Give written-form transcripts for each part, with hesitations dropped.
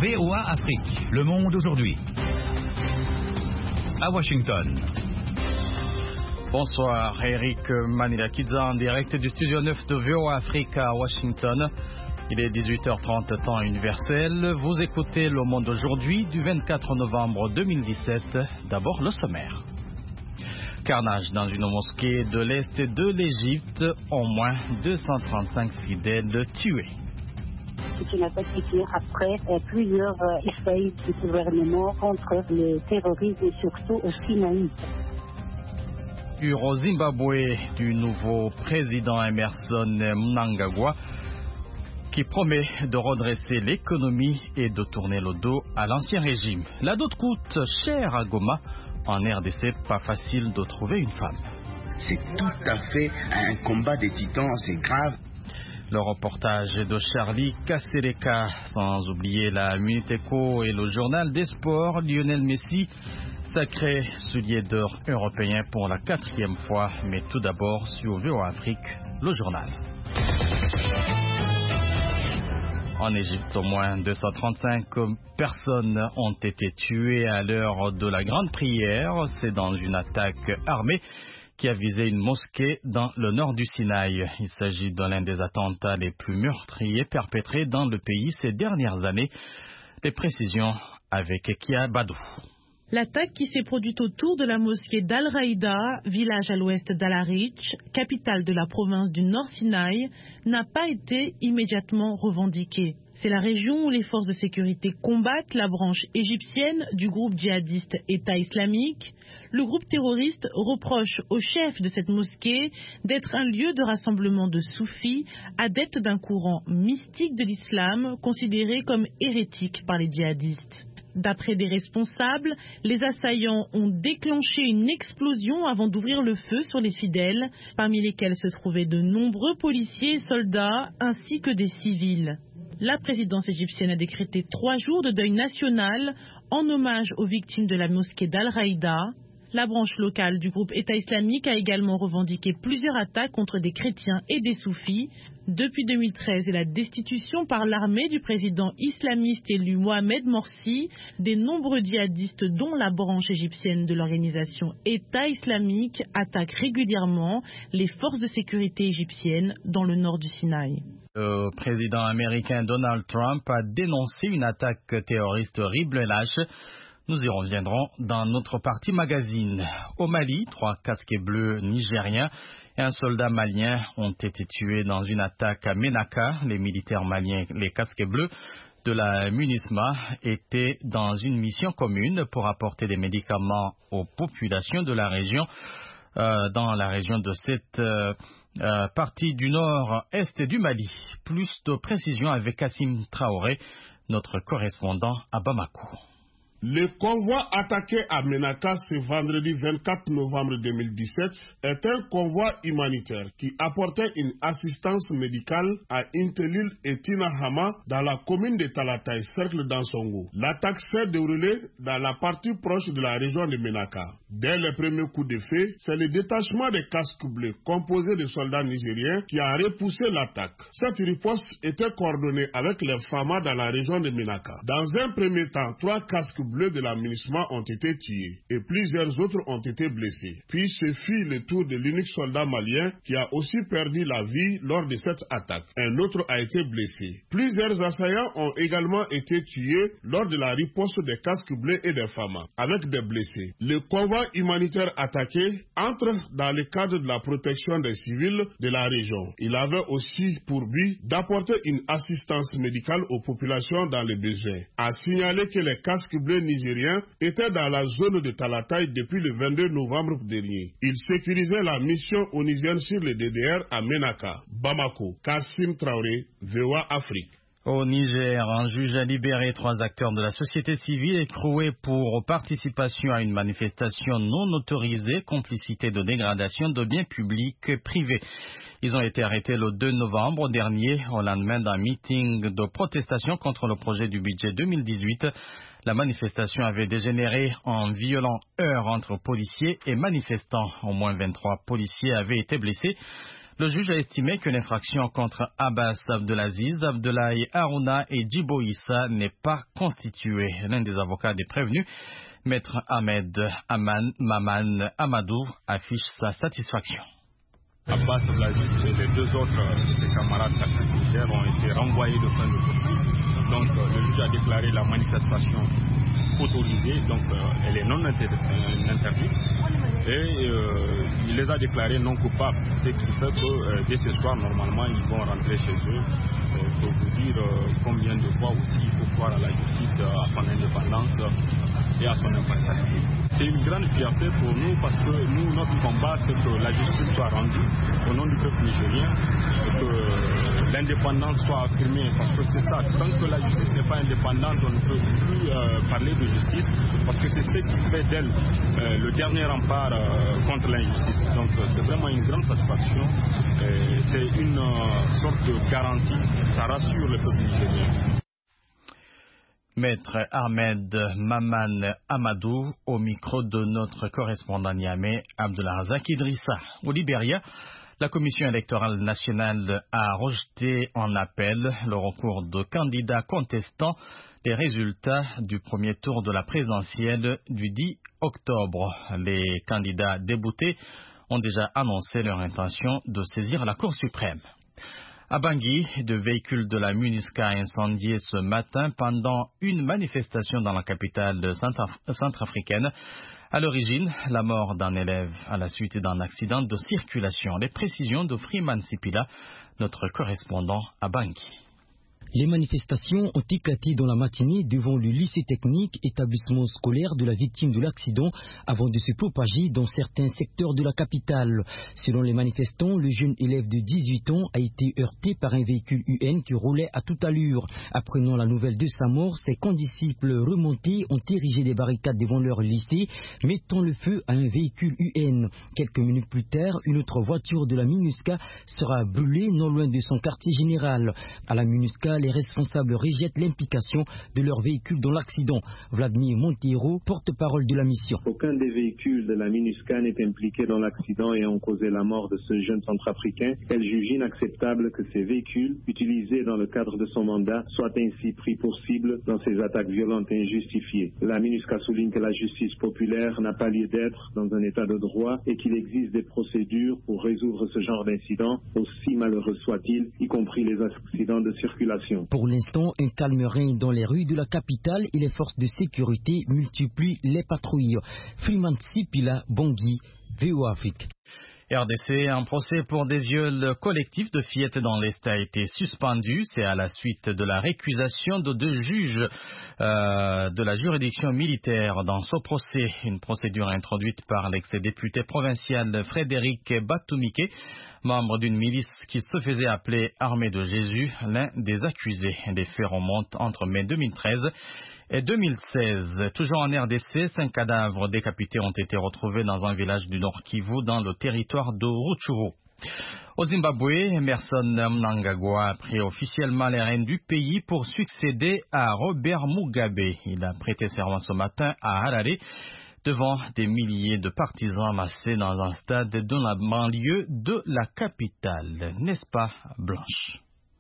VOA Afrique, le monde aujourd'hui. À Washington. Bonsoir, Eric Manilakidza en direct du studio 9 de VOA Afrique à Washington. Il est 18h30 temps universel. Vous écoutez Le Monde aujourd'hui du 24 novembre 2017. D'abord le sommaire. Carnage dans une mosquée de l'Est de l'Égypte, au moins 235 fidèles tués. C'est une attaque qui tient après plusieurs essais du gouvernement contre le terrorisme et surtout au Sinaï. Au Zimbabwe du nouveau président Emerson Mnangagwa qui promet de redresser l'économie et de tourner le dos à l'ancien régime. La dot coûte cher à Goma. En RDC, pas facile de trouver une femme. C'est tout à fait un combat des titans, c'est grave. Le reportage de Charlie Kasereka, sans oublier la Minute Éco et le journal des sports. Lionel Messi, sacré soulier d'or européen pour la 4e fois. Mais tout d'abord, sur VOA Afrique, le journal. En Égypte, au moins 235 personnes ont été tuées à l'heure de la grande prière. C'est dans une attaque armée qui a visé une mosquée dans le nord du Sinaï. Il s'agit de l'un des attentats les plus meurtriers perpétrés dans le pays ces dernières années. Les précisions avec Ekia Badou. L'attaque qui s'est produite autour de la mosquée d'Al-Raïda, village à l'ouest d'Al-Arish, capitale de la province du Nord Sinaï, n'a pas été immédiatement revendiquée. C'est la région où les forces de sécurité combattent la branche égyptienne du groupe djihadiste État islamique. Le groupe terroriste reproche au chef de cette mosquée d'être un lieu de rassemblement de soufis, adeptes d'un courant mystique de l'islam, considéré comme hérétique par les djihadistes. D'après des responsables, les assaillants ont déclenché une explosion avant d'ouvrir le feu sur les fidèles, parmi lesquels se trouvaient de nombreux policiers et soldats, ainsi que des civils. La présidence égyptienne a décrété 3 jours de deuil national en hommage aux victimes de la mosquée d'Al-Raïda. La branche locale du groupe État islamique a également revendiqué plusieurs attaques contre des chrétiens et des soufis. Depuis 2013 et la destitution par l'armée du président islamiste élu Mohamed Morsi, des nombreux djihadistes dont la branche égyptienne de l'organisation État islamique attaquent régulièrement les forces de sécurité égyptiennes dans le nord du Sinaï. Le président américain Donald Trump a dénoncé une attaque terroriste horrible et lâche. Nous y reviendrons dans notre partie magazine. Au Mali, 3 casquets bleus nigériens et un soldat malien ont été tués dans une attaque à Ménaka. Les militaires maliens, les casquets bleus de la MINUSMA, étaient dans une mission commune pour apporter des médicaments aux populations de la région, dans la région de cette partie du nord-est du Mali. Plus de précisions avec Kassim Traoré, notre correspondant à Bamako. Le convoi attaqué à Ménaka ce vendredi 24 novembre 2017 est un convoi humanitaire qui apportait une assistance médicale à Intelil et Tinahama dans la commune de Talatay, cercle d'Ansongo. L'attaque s'est déroulée dans la partie proche de la région de Ménaka. Dès le premier coup de feu, c'est le détachement des casques bleus composé de soldats nigériens qui a repoussé l'attaque. Cette riposte était coordonnée avec les FAMA dans la région de Ménaka. Dans un premier temps, 3 casques bleus de la MINUSMA ont été tués et plusieurs autres ont été blessés. Puis ce fut le tour de l'unique soldat malien qui a aussi perdu la vie lors de cette attaque. Un autre a été blessé. Plusieurs assaillants ont également été tués lors de la riposte des casques bleus et des FAMA, avec des blessés. Le convoi humanitaire attaqué entre dans le cadre de la protection des civils de la région. Il avait aussi pour but d'apporter une assistance médicale aux populations dans les besoins. A signaler que les casques bleus nigériens étaient dans la zone de Talatay depuis le 22 novembre dernier. Ils sécurisaient la mission onusienne sur le DDR à Ménaka. Bamako, Kassim Traoré, VOA Afrique. Au Niger, un juge a libéré 3 acteurs de la société civile écroués pour participation à une manifestation non autorisée, complicité de dégradation de biens publics privés. Ils ont été arrêtés le 2 novembre dernier, au lendemain d'un meeting de protestation contre le projet du budget 2018. La manifestation avait dégénéré en violent heurts entre policiers et manifestants. Au moins 23 policiers avaient été blessés. Le juge a estimé que l'infraction contre Abbas Abdelaziz, Abdoulaye Harouna et Djibo Issa n'est pas constituée. L'un des avocats des prévenus, Maître Ahmed Maman Amadou, affiche sa satisfaction. Abbas Abdelaziz et les deux autres de ses camarades sacrificiaires ont été renvoyés de fin de poursuite. Donc le juge a déclaré la manifestation autorisée, donc elle est non interdite. Et il les a déclarés non coupables, ce qui fait que dès ce soir, normalement, ils vont rentrer chez eux. Pour vous dire combien de fois aussi il faut croire à la justice, à son indépendance et à son impartialité. C'est une grande fierté pour nous parce que nous, notre combat, c'est que la justice soit rendue au nom du peuple nigérien et que l'indépendance soit affirmée. Parce que c'est ça, tant que la justice n'est pas indépendante, on ne peut plus parler de justice parce que c'est ce qui fait d'elle le dernier rempart contre l'injustice. Donc c'est vraiment une grande satisfaction. C'est une sorte de garantie. Ça rassure le peuple nigérien. Maître Ahmed Maman Amadou au micro de notre correspondant Niamey, Abdelrazak Idrissa. Au Libéria, la Commission électorale nationale a rejeté en appel le recours de candidats contestant les résultats du premier tour de la présidentielle du 10 octobre. Les candidats déboutés ont déjà annoncé leur intention de saisir la Cour suprême. À Bangui, deux véhicules de la MINUSCA incendiés ce matin pendant une manifestation dans la capitale centrafricaine. À l'origine, la mort d'un élève à la suite d'un accident de circulation. Les précisions de Freeman Sipila, notre correspondant à Bangui. Les manifestations ont éclaté dans la matinée devant le lycée technique, établissement scolaire de la victime de l'accident, avant de se propager dans certains secteurs de la capitale. Selon les manifestants, le jeune élève de 18 ans a été heurté par un véhicule UN qui roulait à toute allure. Apprenant la nouvelle de sa mort, ses condisciples remontés ont érigé des barricades devant leur lycée, mettant le feu à un véhicule UN. Quelques minutes plus tard, une autre voiture de la MINUSCA sera brûlée non loin de son quartier général. À la MINUSCA, les responsables rejettent l'implication de leur véhicule dans l'accident. Vladimir Monteiro, porte-parole de la mission. Aucun des véhicules de la MINUSCA n'est impliqué dans l'accident ayant causé la mort de ce jeune centrafricain. Elle juge inacceptable que ces véhicules, utilisés dans le cadre de son mandat, soient ainsi pris pour cible dans ces attaques violentes et injustifiées. La MINUSCA souligne que la justice populaire n'a pas lieu d'être dans un état de droit et qu'il existe des procédures pour résoudre ce genre d'incidents, aussi malheureux soit-il, y compris les accidents de circulation. Pour l'instant, un calme règne dans les rues de la capitale et les forces de sécurité multiplient les patrouilles. Freeman Sipila, Bangui, VOA Afrique. RDC, un procès pour des viols collectifs de fillettes dans l'Est a été suspendu. C'est à la suite de la récusation de deux juges de la juridiction militaire dans ce procès. Une procédure introduite par l'ex-député provincial Frédéric Batumike, membre d'une milice qui se faisait appeler Armée de Jésus, l'un des accusés. Les faits remontent entre mai 2013 et 2016. Toujours en RDC, 5 cadavres décapités ont été retrouvés dans un village du Nord Kivu dans le territoire de Rutshuru. Au Zimbabwe, Emmerson Mnangagwa a pris officiellement les rênes du pays pour succéder à Robert Mugabe. Il a prêté serment ce matin à Harare devant des milliers de partisans massés dans un stade de la banlieue de la capitale. N'est-ce pas, Blanche?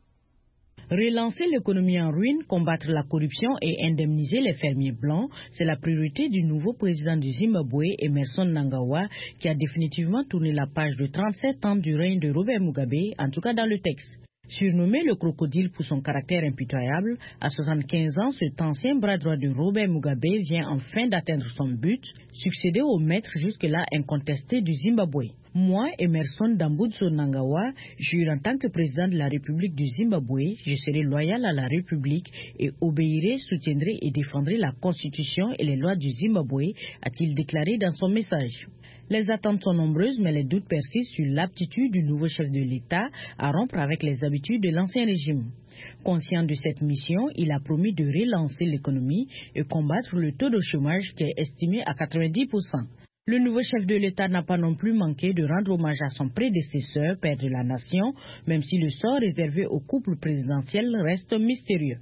Relancer l'économie en ruine, combattre la corruption et indemniser les fermiers blancs, c'est la priorité du nouveau président du Zimbabwe, Emmerson Mnangagwa, qui a définitivement tourné la page de 37 ans du règne de Robert Mugabe, en tout cas dans le texte. Surnommé le crocodile pour son caractère impitoyable, à 75 ans, cet ancien bras droit de Robert Mugabe vient enfin d'atteindre son but, succéder au maître jusque-là incontesté du Zimbabwe. Moi, Emmerson Dambudzo Mnangagwa, jure en tant que président de la République du Zimbabwe, je serai loyal à la République et obéirai, soutiendrai et défendrai la Constitution et les lois du Zimbabwe, a-t-il déclaré dans son message. Les attentes sont nombreuses, mais les doutes persistent sur l'aptitude du nouveau chef de l'État à rompre avec les habitudes de l'ancien régime. Conscient de cette mission, il a promis de relancer l'économie et combattre le taux de chômage qui est estimé à 90%. Le nouveau chef de l'État n'a pas non plus manqué de rendre hommage à son prédécesseur, père de la nation, même si le sort réservé au couple présidentiel reste mystérieux.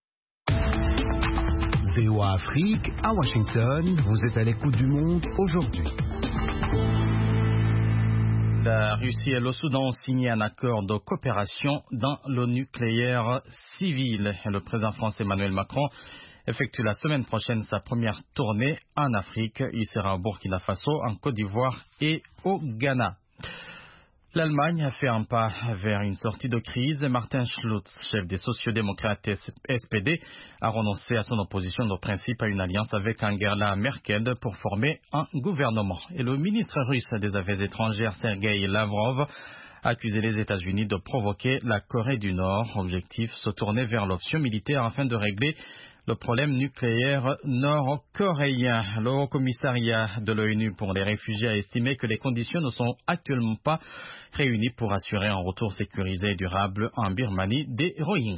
VOA Afrique, à Washington, vous êtes à l'écoute du monde aujourd'hui. La Russie et le Soudan ont signé un accord de coopération dans le nucléaire civil. Le président français Emmanuel Macron effectue la semaine prochaine sa première tournée en Afrique. Il sera au Burkina Faso, en Côte d'Ivoire et au Ghana. L'Allemagne a fait un pas vers une sortie de crise. Martin Schulz, chef des sociodémocrates SPD, a renoncé à son opposition de principe à une alliance avec Angela Merkel pour former un gouvernement. Et le ministre russe des Affaires étrangères, Sergei Lavrov, a accusé les États-Unis de provoquer la Corée du Nord. Objectif, se tourner vers l'option militaire afin de régler le problème nucléaire nord-coréen. Le Haut Commissariat de l'ONU pour les réfugiés a estimé que les conditions ne sont actuellement pas réunies pour assurer un retour sécurisé et durable en Birmanie des Rohingyas.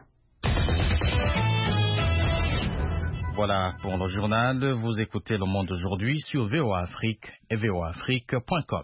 Voilà pour le journal. Vous écoutez Le Monde aujourd'hui sur VOA Afrique et voaafrique.com.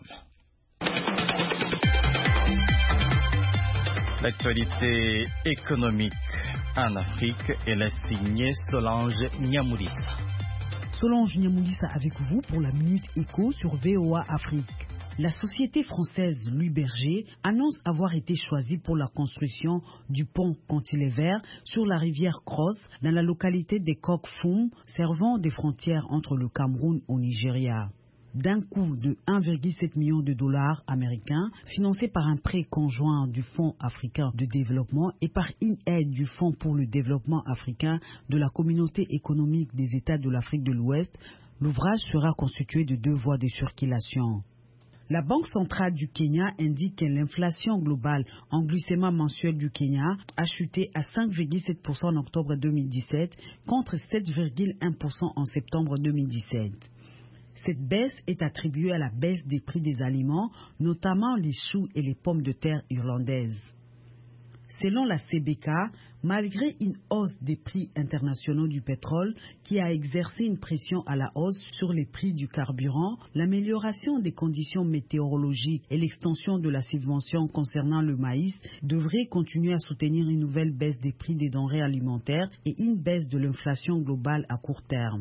L'actualité économique en Afrique est la signée Solange Niamoulissa. Solange Niamoulissa avec vous pour la Minute Éco sur VOA Afrique. La société française Louis Berger annonce avoir été choisie pour la construction du pont Cantilever sur la rivière Cross dans la localité des Kokfoum, servant des frontières entre le Cameroun et le Nigeria. D'un coût de 1,7 million de dollars américains, financé par un prêt conjoint du Fonds africain de développement et par une aide du Fonds pour le développement africain de la communauté économique des États de l'Afrique de l'Ouest, l'ouvrage sera constitué de 2 voies de circulation. La Banque centrale du Kenya indique que l'inflation globale en glycémat mensuel du Kenya a chuté à 5,7% en octobre 2017 contre 7,1% en septembre 2017. Cette baisse est attribuée à la baisse des prix des aliments, notamment les choux et les pommes de terre irlandaises. Selon la CBK, malgré une hausse des prix internationaux du pétrole qui a exercé une pression à la hausse sur les prix du carburant, l'amélioration des conditions météorologiques et l'extension de la subvention concernant le maïs devraient continuer à soutenir une nouvelle baisse des prix des denrées alimentaires et une baisse de l'inflation globale à court terme.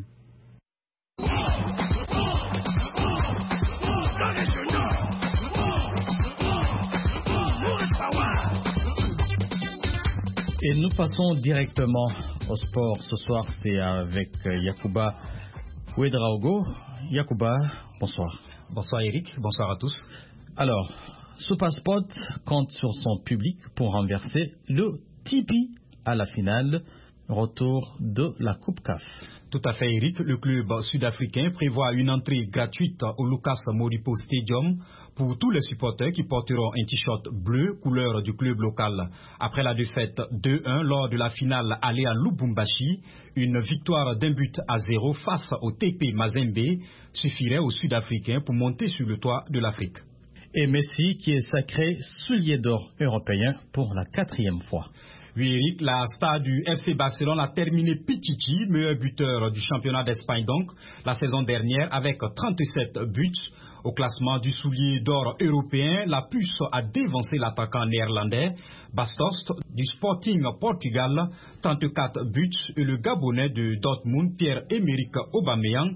Et nous passons directement au sport. Ce soir, c'est avec Yacouba Ouedraogo. Yacouba, bonsoir. Bonsoir Eric, bonsoir à tous. Alors, SuperSport compte sur son public pour renverser le Tipi à la finale. Retour de la Coupe CAF. Tout à fait Eric, le club sud-africain prévoit une entrée gratuite au Lucas Moripo Stadium pour tous les supporters qui porteront un t-shirt bleu, couleur du club local. Après la défaite 2-1 lors de la finale allée à Lubumbashi, une victoire d'1-0 face au TP Mazembe suffirait aux Sud-Africains pour monter sur le toit de l'Afrique. Et Messi qui est sacré soulier d'or européen pour la 4e fois. Oui, Eric, la star du FC Barcelone a terminé Pichichi, meilleur buteur du championnat d'Espagne donc, la saison dernière avec 37 buts. Au classement du soulier d'or européen, la puce a dévancé l'attaquant néerlandais Bastos du Sporting Portugal, 34 buts, et le Gabonais de Dortmund, Pierre-Emerick Aubameyang,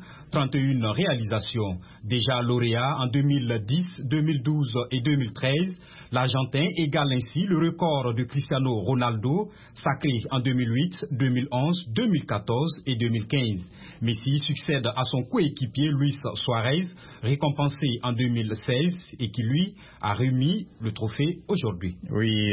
31 réalisations. Déjà lauréat en 2010, 2012 et 2013, l'Argentin égale ainsi le record de Cristiano Ronaldo, sacré en 2008, 2011, 2014 et 2015. Messi succède à son coéquipier Luis Suarez, récompensé en 2016 et qui lui a remis le trophée aujourd'hui. Oui,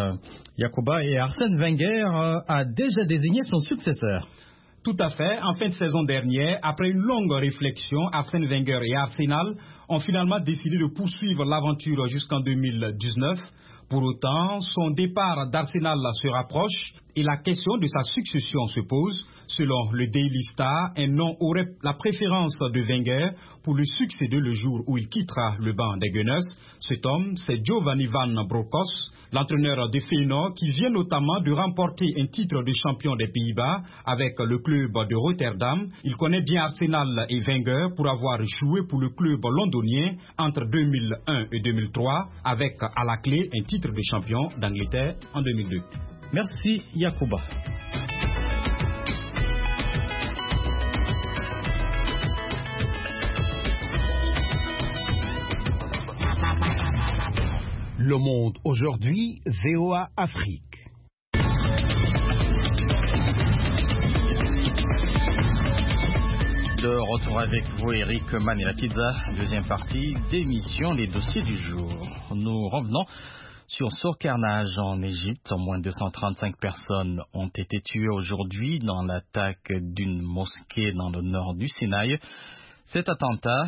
Yacouba, et Arsène Wenger a déjà désigné son successeur. Tout à fait. En fin de saison dernière, après une longue réflexion, Arsène Wenger et Arsenal ont finalement décidé de poursuivre l'aventure jusqu'en 2019. Pour autant, son départ d'Arsenal se rapproche et la question de sa succession se pose. Selon le Daily Star, un nom aurait la préférence de Wenger pour le succéder le jour où il quittera le banc des Gunners. Cet homme, c'est Giovanni Van Bronckhorst, l'entraîneur des Feyenoord qui vient notamment de remporter un titre de champion des Pays-Bas avec le club de Rotterdam. Il connaît bien Arsenal et Wenger pour avoir joué pour le club londonien entre 2001 et 2003 avec à la clé un titre de champion d'Angleterre en 2002. Merci Yacouba. Le Monde aujourd'hui, VOA Afrique. De retour avec vous, Eric Manilakidza, deuxième partie d'émission Les dossiers du jour. Nous revenons sur ce carnage en Égypte. Au moins 235 personnes ont été tuées aujourd'hui dans l'attaque d'une mosquée dans le nord du Sinaï. Cet attentat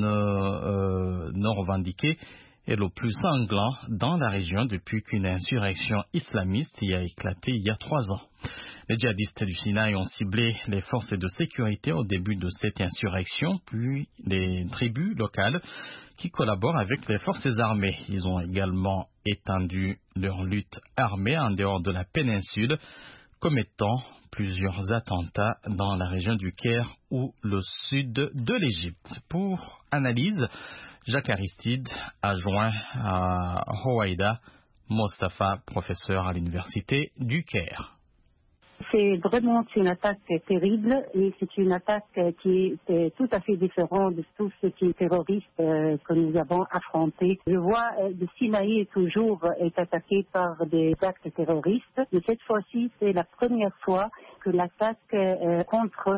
non revendiqué est le plus sanglant dans la région depuis qu'une insurrection islamiste y a éclaté il y a 3 ans. Les djihadistes du Sinaï ont ciblé les forces de sécurité au début de cette insurrection, puis les tribus locales qui collaborent avec les forces armées. Ils ont également étendu leur lutte armée en dehors de la péninsule, commettant plusieurs attentats dans la région du Caire ou le sud de l'Égypte. Pour analyse, Jacques Aristide a joint à Howaïda Mostafa, professeur à l'université du Caire. C'est vraiment une attaque terrible et c'est une attaque qui est tout à fait différente de tout ce qui est terroriste que nous avons affronté. Je vois le Sinaï toujours est attaqué par des actes terroristes, mais cette fois-ci c'est la première fois que l'attaque contre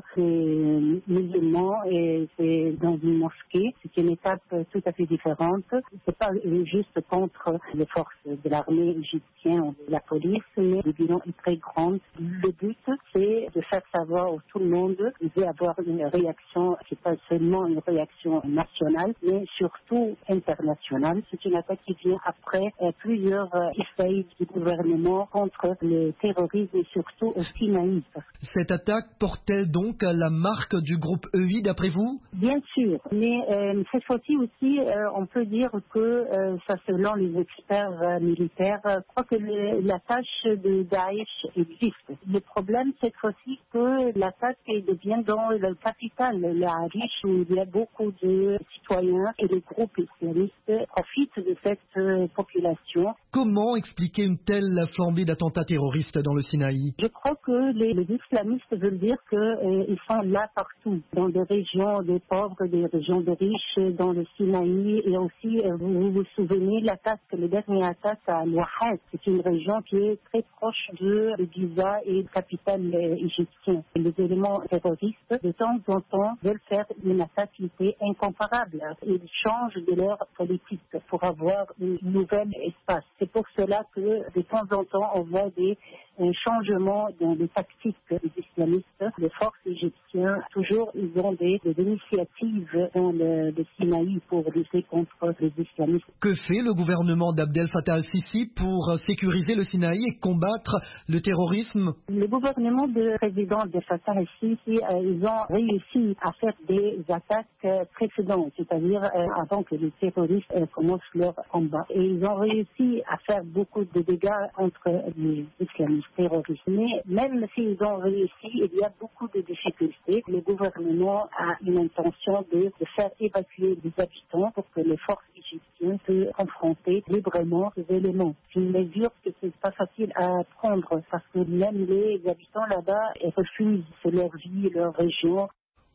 les musulmans et c'est dans une mosquée. C'est une étape tout à fait différente. C'est pas juste contre les forces de l'armée égyptienne ou de la police, mais le bilan est très grand. Le but, c'est de faire savoir à tout le monde qu'il veut avoir une réaction, c'est pas seulement une réaction nationale, mais surtout internationale. C'est une attaque qui vient après plusieurs essais du gouvernement contre le terrorisme et surtout au Sinaï. Cette attaque porte-t-elle donc la marque du groupe EI d'après vous? Bien sûr, mais cette fois-ci aussi, on peut dire que ça selon les experts militaires, je crois que la tâche de Daesh existe. Le problème cette fois-ci que l'attaque devient dans la capitale, la Arish, où il y a beaucoup de citoyens et les groupes islamistes profitent de cette population. Comment expliquer une telle flambée d'attentats terroristes dans le Sinaï? Je crois que les islamistes veulent dire qu'ils sont là partout, dans des régions des pauvres, des régions des riches, dans le Sinaï, et aussi, vous vous souvenez, les dernières attaques à Al-Wahad, c'est une région qui est très proche de Giza et de la capitale égyptienne. Les éléments terroristes, de temps en temps, veulent faire une attaque qui est incomparable. Ils changent de leur politique pour avoir un nouvel espace. C'est pour cela que, de temps en temps, on voit un changement dans les tactiques des islamistes. Les forces égyptiennes, toujours, ils ont des initiatives dans le Sinaï pour lutter contre les islamistes. Que fait le gouvernement d'Abdel Fattah al-Sisi pour sécuriser le Sinaï et combattre le terrorisme? Le gouvernement du président Abdel Fattah al-Sisi, ils ont réussi à faire des attaques précédentes, c'est-à-dire avant que les terroristes commencent leur combat. Et ils ont réussi à faire beaucoup de dégâts contre les islamistes terroristes. Mais même s'ils ont réussi, il y a beaucoup de difficultés. Le gouvernement a une intention de faire évacuer les habitants pour que les forces égyptiennes puissent confronter librement ces éléments. C'est une mesure que c'est pas facile à prendre parce que même les habitants là-bas refusent, c'est leur vie, leur région.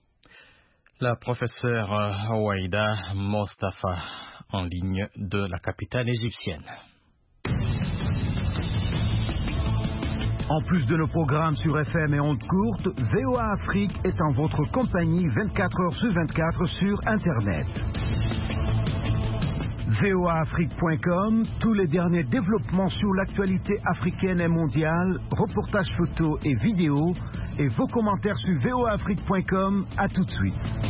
La professeure Howaïda Mostafa en ligne de la capitale égyptienne. En plus de nos programmes sur FM et ondes courtes, VOA Afrique est en votre compagnie 24 heures sur 24 sur Internet. voaafrique.com, tous les derniers développements sur l'actualité africaine et mondiale, reportages photos et vidéos, et vos commentaires sur voaafrique.com. À tout de suite.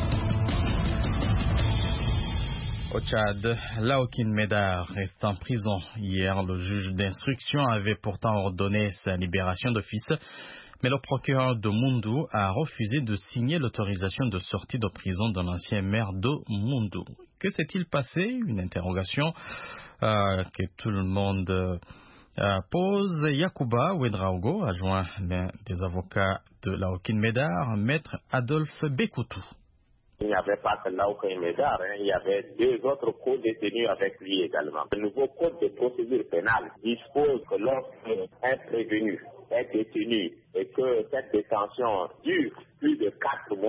Au Tchad, Laokin Medar reste en prison. Hier, le juge d'instruction avait pourtant ordonné sa libération d'office, mais le procureur de Moundou a refusé de signer l'autorisation de sortie de prison de l'ancien maire de Moundou. Que s'est-il passé? Une interrogation que tout le monde pose. Yacouba Ouedraogo a joint l'un des avocats de Laokin Medar, maître Adolphe Bekoutou. Il n'y avait pas que Laokin Medar, il y avait 2 autres co-détenus avec lui également. Le nouveau code de procédure pénale dispose que lorsqu'un prévenu est détenu et que cette détention dure plus de 4 mois,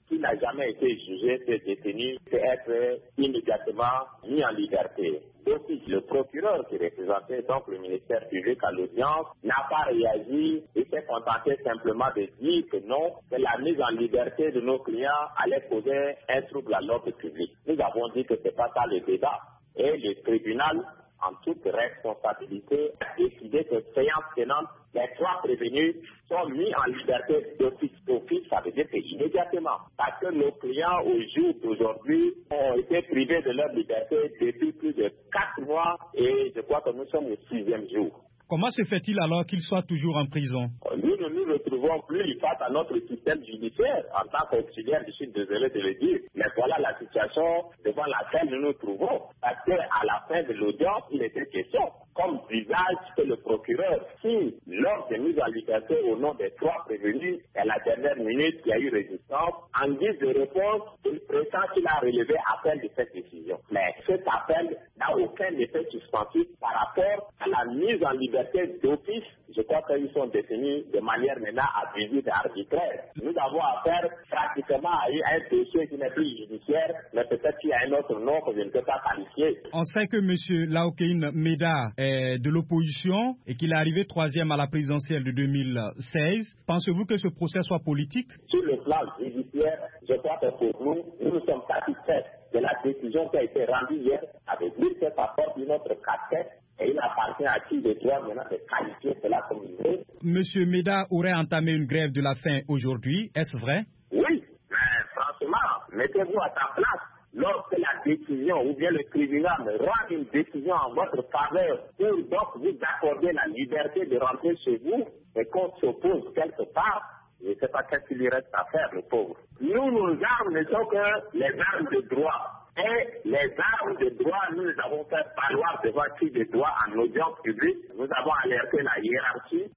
qui n'a jamais été jugé, ce détenu peut être immédiatement mis en liberté. Aussi, le procureur qui représentait donc le ministère public à l'audience n'a pas réagi et s'est contenté simplement de dire que non, que la mise en liberté de nos clients allait poser un trouble à l'ordre public. Nous avons dit que ce n'est pas ça le débat. Et le tribunal, en toute responsabilité, a décidé que séance tenante, les 3 prévenus sont mis en liberté d'office. D'office, ça veut dire que immédiatement. Parce que nos clients, au jour d'aujourd'hui, ont été privés de leur liberté depuis plus de 4 mois et je crois que nous sommes au 6e jour. Comment se fait-il alors qu'ils soient toujours en prison? Nous ne nous retrouvons plus face à notre système judiciaire. En tant qu'auxiliaire, je suis désolé de le dire. Mais voilà la situation devant laquelle nous nous trouvons. Parce qu'à la fin de l'audience, il était question, comme visage que le procureur, si lors des mises en liberté au nom des 3 prévenus, à la dernière minute, il y a eu résistance, en guise de réponse, il prétend qu'il a relevé appel de cette décision. Mais cet appel n'a aucun effet suspensif par rapport à la mise en liberté d'office. Je crois qu'ils sont détenus de manière maintenant abusive et arbitraire. Nous avons affaire pratiquement à un dossier qui n'est plus judiciaire, mais peut-être qu'il y a un autre nom que je ne peux pas qualifier. On sait que M. Laokein Meda est de l'opposition et qu'il est arrivé 3e à la présidentielle de 2016. Pensez-vous que ce procès soit politique? Sur le plan judiciaire, je crois que pour nous sommes satisfaits de la décision qui a été rendue hier avec lui, que ça porte notre casquette. Et il appartient à qui de droit maintenant de qualifier cela comme une grève. Monsieur Meda aurait entamé une grève de la faim aujourd'hui, est-ce vrai? Oui, mais franchement, mettez-vous à ta place. Lorsque la décision ou bien le tribunal rend une décision en votre faveur pour donc vous accorder la liberté de rentrer chez vous et qu'on s'oppose quelque part, je ne sais pas qu'est-ce qu'il lui reste à faire, le pauvre. Nous, nos armes ne sont que les armes de droit. Et les armes de droit, nous les avons fait valoir devant qui de droit en audience publique. Nous avons alerté la hiérarchie.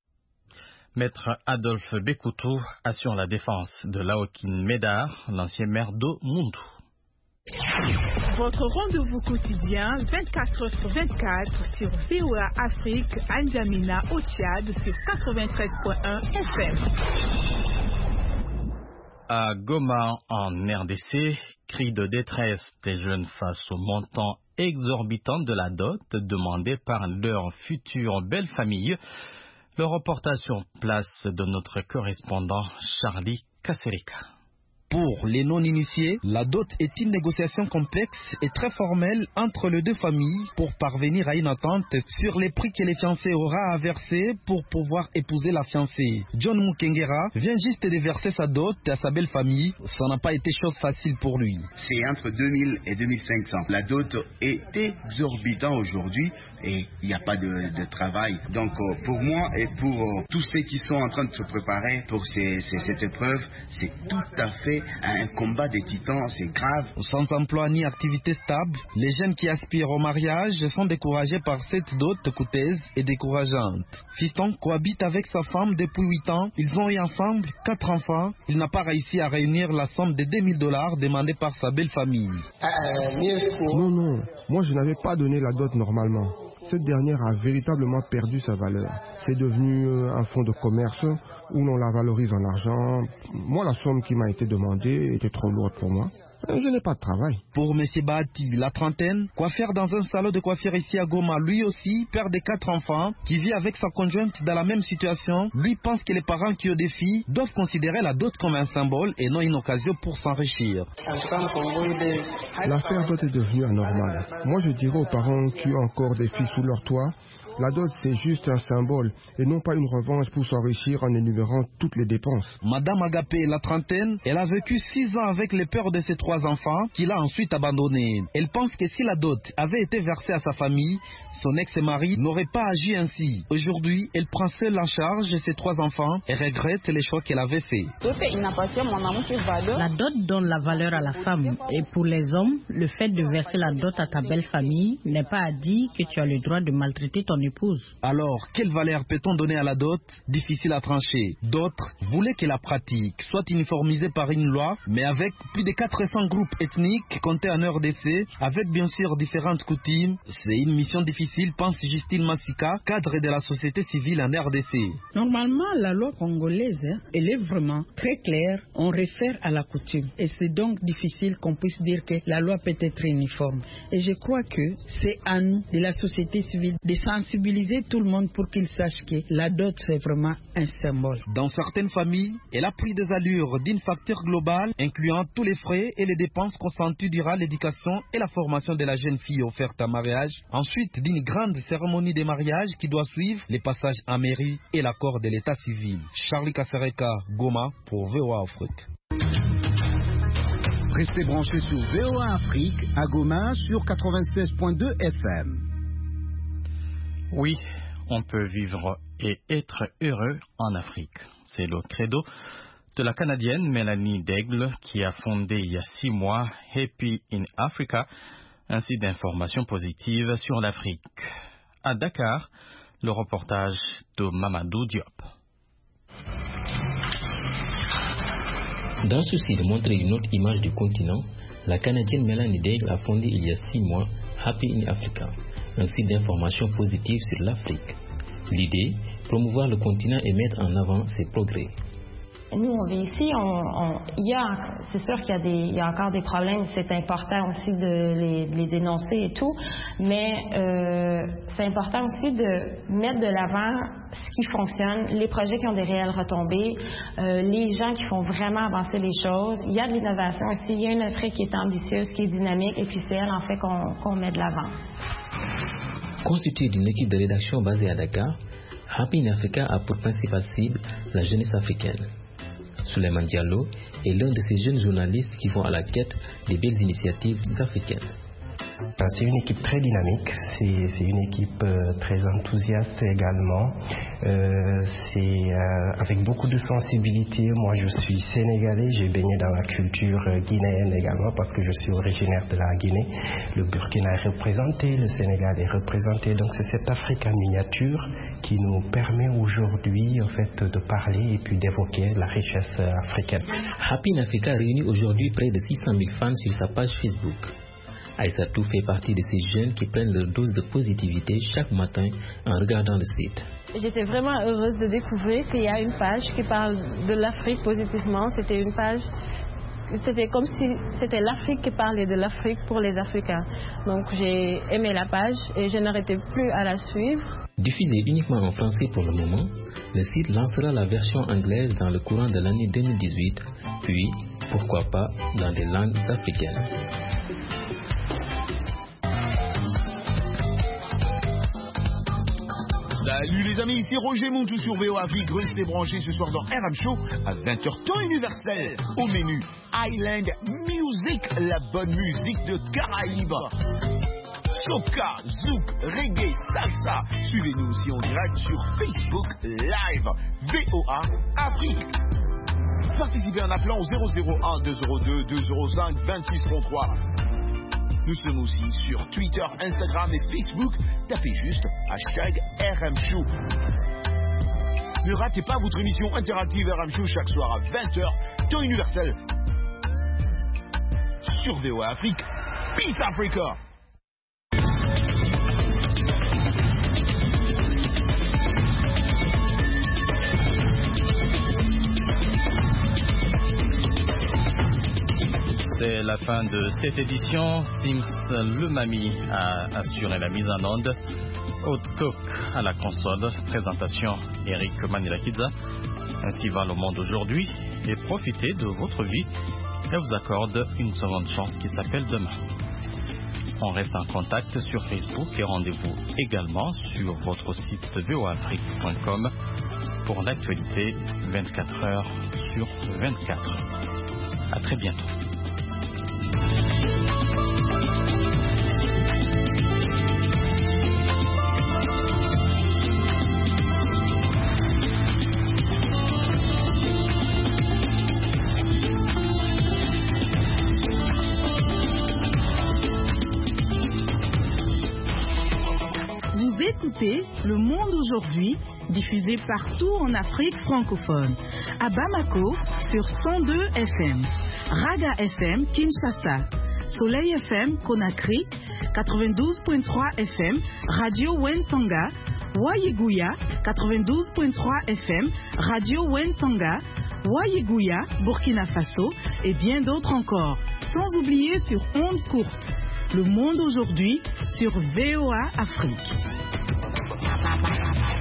Maître Adolphe Bekoutou assure la défense de Laokein Meda, l'ancien maire d'Omoundou. Votre rendez-vous quotidien 24h/24 sur VOA Afrique, N'Djamena au Tchad sur 93.1 FM. À Goma, en RDC, cri de détresse des jeunes face au montant exorbitant de la dot demandée par leur future belle famille. Le reportage sur place de notre correspondant Charlie Kasereka. Pour les non-initiés, la dot est une négociation complexe et très formelle entre les 2 familles pour parvenir à une entente sur les prix que les fiancés aura à verser pour pouvoir épouser la fiancée. John Mukengera vient juste de verser sa dot à sa belle famille. Ça n'a pas été chose facile pour lui. C'est entre 2000 et 2500. La dot est exorbitante aujourd'hui et il n'y a pas de travail. Donc pour moi et pour tous ceux qui sont en train de se préparer pour cette épreuve, c'est tout à fait un combat des titans, c'est grave. Sans emploi ni activité stable, les jeunes qui aspirent au mariage sont découragés par cette dot coûteuse et décourageante. Fiston cohabite avec sa femme depuis 8 ans. Ils ont eu ensemble 4 enfants. Il n'a pas réussi à réunir la somme de $2000 demandée par sa belle famille. Non, moi je n'avais pas donné la dot normalement. Cette dernière a véritablement perdu sa valeur. C'est devenu un fonds de commerce où l'on la valorise en argent. Moi, la somme qui m'a été demandée était trop lourde pour moi. Je n'ai pas de travail. Pour M. Bahati, la trentaine, coiffeur dans un salon de coiffure ici à Goma, lui aussi, père de 4 enfants, qui vit avec sa conjointe dans la même situation, lui pense que les parents qui ont des filles doivent considérer la dot comme un symbole et non une occasion pour s'enrichir. L'affaire dot est devenue anormale. Moi, je dirais aux parents qui ont encore des filles sous leur toit, la dot, c'est juste un symbole et non pas une revanche pour s'enrichir en énumérant toutes les dépenses. Madame Agapé, la trentaine, elle a vécu 6 ans avec les pères de ses 3 enfants qu'il a ensuite abandonnés. Elle pense que si la dot avait été versée à sa famille, son ex-mari n'aurait pas agi ainsi. Aujourd'hui, elle prend seule en charge ses 3 enfants et regrette les choix qu'elle avait faits. La dot donne la valeur à la femme. Et pour les hommes, le fait de verser la dot à ta belle famille n'est pas à dire que tu as le droit de maltraiter ton épouse. Alors, quelle valeur peut-on donner à la dot? Difficile à trancher. D'autres voulaient que la pratique soit uniformisée par une loi, mais avec plus de 400 différents groupes ethniques comptés en RDC, avec bien sûr différentes coutumes. C'est une mission difficile, pense Justine Massika, cadre de la société civile en RDC. Normalement, la loi congolaise, elle est vraiment très claire. On réfère à la coutume. Et c'est donc difficile qu'on puisse dire que la loi peut être uniforme. Et je crois que c'est à nous, de la société civile, de sensibiliser tout le monde pour qu'ils sachent que la dot, c'est vraiment un symbole. Dans certaines familles, elle a pris des allures d'une facture globale, incluant tous les frais et les dépenses consenties durant l'éducation et la formation de la jeune fille offerte à mariage. Ensuite, d'une grande cérémonie de mariage qui doit suivre les passages en mairie et l'accord de l'état civil. Charlie Kassereka, Goma, pour VOA Afrique. Restez branchés sur VOA Afrique à Goma sur 96.2 FM. Oui, on peut vivre et être heureux en Afrique. C'est le credo de la Canadienne Mélanie Daigle qui a fondé il y a 6 mois Happy in Africa, un site d'information positive sur l'Afrique. À Dakar, le reportage de Mamadou Diop. Dans le souci de montrer une autre image du continent, la Canadienne Mélanie Daigle a fondé il y a 6 mois Happy in Africa, un site d'information positive sur l'Afrique. L'idée, promouvoir le continent et mettre en avant ses progrès. Nous, on vit ici, c'est sûr qu'il y a encore des problèmes, c'est important aussi de les dénoncer et tout, mais c'est important aussi de mettre de l'avant ce qui fonctionne, les projets qui ont des réelles retombées, les gens qui font vraiment avancer les choses. Il y a de l'innovation aussi, il y a une Afrique qui est ambitieuse, qui est dynamique, et puis c'est elle en fait qu'on met de l'avant. Constitué d'une équipe de rédaction basée à Dakar, Happy in Africa a pour principale cible la jeunesse africaine. Souleymane Diallo est l'un de ces jeunes journalistes qui vont à la quête des belles initiatives africaines. C'est une équipe très dynamique, c'est une équipe très enthousiaste également, c'est avec beaucoup de sensibilité. Moi je suis sénégalais, j'ai baigné dans la culture guinéenne également parce que je suis originaire de la Guinée. Le Burkina est représenté, le Sénégal est représenté, donc c'est cette Afrique en miniature qui nous permet aujourd'hui en fait de parler et puis d'évoquer la richesse africaine. Happy in Africa réunit aujourd'hui près de 600 000 fans sur sa page Facebook. Aïssatou fait partie de ces jeunes qui prennent leur dose de positivité chaque matin en regardant le site. J'étais vraiment heureuse de découvrir qu'il y a une page qui parle de l'Afrique positivement. C'était une page, c'était comme si c'était l'Afrique qui parlait de l'Afrique pour les Africains. Donc j'ai aimé la page et je n'arrêtais plus à la suivre. Diffusé uniquement en français pour le moment, le site lancera la version anglaise dans le courant de l'année 2018, puis, pourquoi pas, dans des langues africaines. Salut les amis, c'est Roger Montou sur VOA Afrique. Restez branchés ce soir dans RM Show à 20h temps universel. Au menu, Island Music, la bonne musique de Caraïbes. Soca, zouk, reggae, salsa. Suivez-nous aussi en direct sur Facebook Live. VOA Afrique. Participez en appelant au 001 202 205 2633. Nous sommes aussi sur Twitter, Instagram et Facebook. Tapez juste #RM Show. Ne ratez pas votre émission interactive RM Show chaque soir à 20h, temps universel. Sur VOA Afrique. Peace Africa! C'est la fin de cette édition. Sims Lumami a assuré la mise en onde. Haute Cook à la console. Présentation Eric Manilakidza. Ainsi va le monde aujourd'hui. Et profitez de votre vie. Elle vous accorde une seconde chance qui s'appelle demain. On reste en contact sur Facebook et rendez-vous également sur votre site voafrique.com pour l'actualité 24 heures sur 24. À très bientôt. Vous écoutez Le Monde aujourd'hui, diffusé partout en Afrique francophone, à Bamako sur 102 FM. Raga FM Kinshasa, Soleil FM Conakry, 92.3 FM, Radio Wentanga, Wayeguya, 92.3 FM, Radio Wentanga, Wayeguya, Burkina Faso et bien d'autres encore. Sans oublier sur ondes courtes. Le monde aujourd'hui sur VOA Afrique.